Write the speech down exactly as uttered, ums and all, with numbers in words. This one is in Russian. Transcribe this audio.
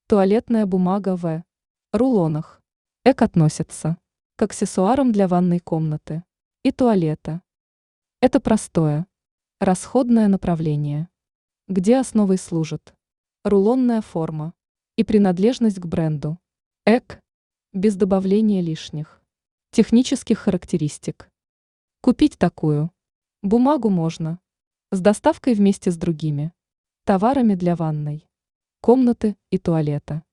Туалетная бумага в рулонах. Эк относится к аксессуарам для ванной комнаты и туалета. Это простое, расходное направление, где основой служит рулонная форма и принадлежность к бренду. Эк без добавления лишних технических характеристик. Купить такую бумагу можно с доставкой вместе с другими товарами для ванной комнаты и туалета.